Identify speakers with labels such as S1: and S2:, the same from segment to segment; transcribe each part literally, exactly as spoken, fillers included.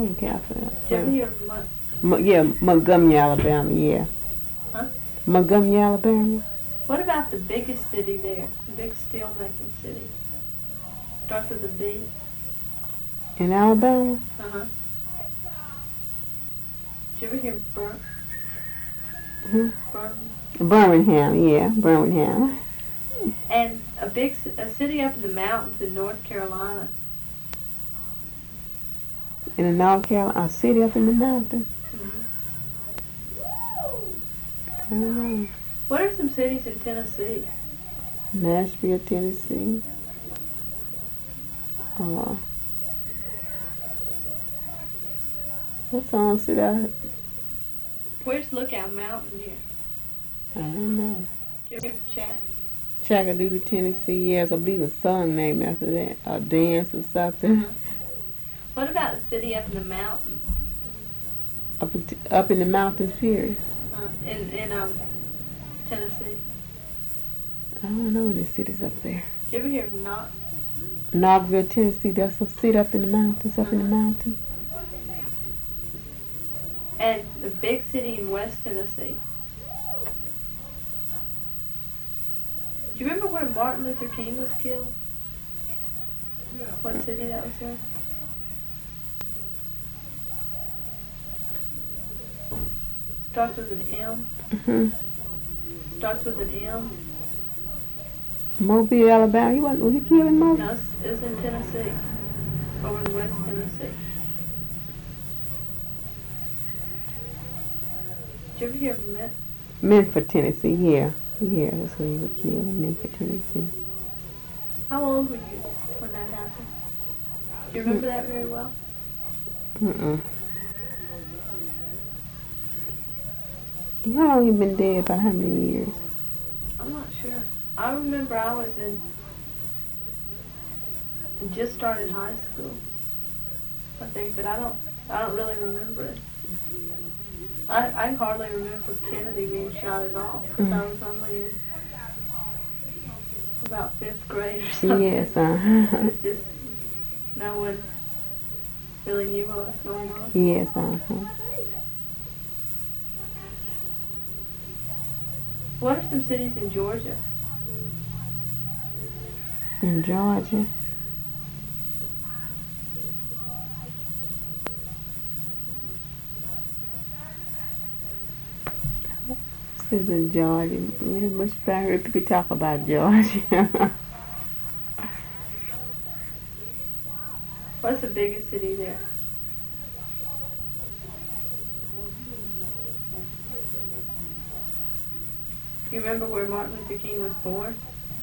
S1: know the capital.
S2: Did you ever hear of Mon-
S1: Mo- yeah, Montgomery, Alabama, yeah.
S2: Huh?
S1: Montgomery, Alabama.
S2: What about the biggest city there? The big steel-making city. Starts with a B.
S1: In Alabama?
S2: Uh-huh. Did you ever hear Bur-
S1: Hmm?
S2: Bur-
S1: Birmingham, yeah, Birmingham.
S2: And a big ci- a city up in the mountains in North Carolina.
S1: In the North Carolina, a city up in the mountains.
S2: Mhm.
S1: I don't know.
S2: What are some cities in Tennessee?
S1: Nashville, Tennessee. Uh, what song should I?
S2: Where's Lookout Mountain here?
S1: I don't know.
S2: Did you ever chat?
S1: Chattanooga, Tennessee. Yes, I believe a song named after that, a dance or something.
S2: Uh-huh. What about a city up in the mountains?
S1: Up in, up in the mountains, period.
S2: Uh, in in um Tennessee.
S1: I don't know any cities up there.
S2: Did you ever hear of Knox?
S1: Knoxville, Tennessee. That's a city up in the mountains. Up in the
S2: Uh-huh.
S1: mountains.
S2: And the big city in West Tennessee. Do you remember where Martin Luther King was killed? What city that was in? Starts with an M.
S1: Mm-hmm.
S2: Starts with an M.
S1: Mobile, Alabama. He was, was he killed in Mobile?
S2: No, it's, it's in Tennessee. Over in West Tennessee. Did you ever hear of Met?
S1: Memphis, Tennessee. Yeah, yeah. That's where he was killed in Memphis, Tennessee.
S2: How old were you when that happened? Do you remember that very well?
S1: Mm-mm. How long he been dead? About how many years?
S2: I'm not sure. I remember I was in, just started high school, I think, but I don't, I don't really remember it. I, I hardly remember Kennedy being shot at all, because I was only in about fifth grade or something.
S1: Yes, uh-huh.
S2: It's just, no one really knew what was going on.
S1: Yes, uh-huh.
S2: What are some cities in Georgia?
S1: In Georgia. This is in Georgia. Really much I heard people talk about Georgia.
S2: What's the biggest city there? You remember where Martin Luther King was born?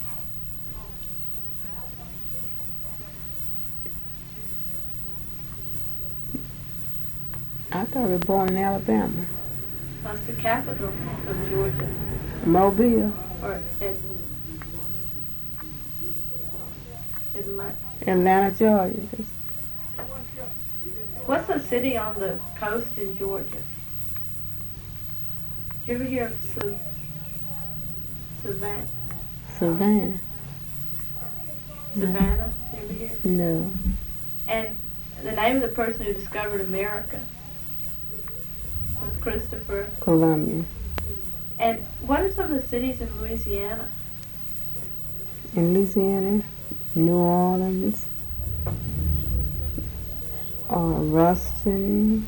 S1: I thought he was born in Alabama.
S2: That's the capital of Georgia.
S1: Mobile.
S2: Or at Atlanta.
S1: Atlanta, Georgia. That's
S2: What's a city on the coast in Georgia? Did you ever hear of Sa- Savannah?
S1: Savannah.
S2: Savannah? Did you ever hear?
S1: No.
S2: And the name of the person who discovered America was Christopher.
S1: Columbia.
S2: And what are some of the cities in Louisiana?
S1: In Louisiana, New Orleans, uh, Ruston,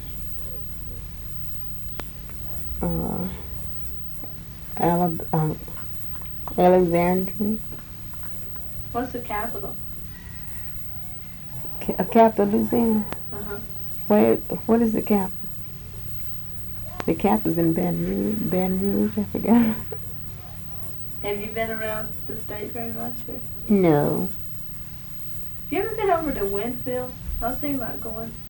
S1: uh, Alab- um, Alexandria,
S2: What's the capital?
S1: Ca- a capital of Louisiana.
S2: Uh-huh.
S1: Where? What is the capital? The capital's in Baton Rouge. Baton Rouge, I forgot.
S2: Have you been around the state very much? Or?
S1: No.
S2: Have you ever been over to Winfield? I was thinking about going.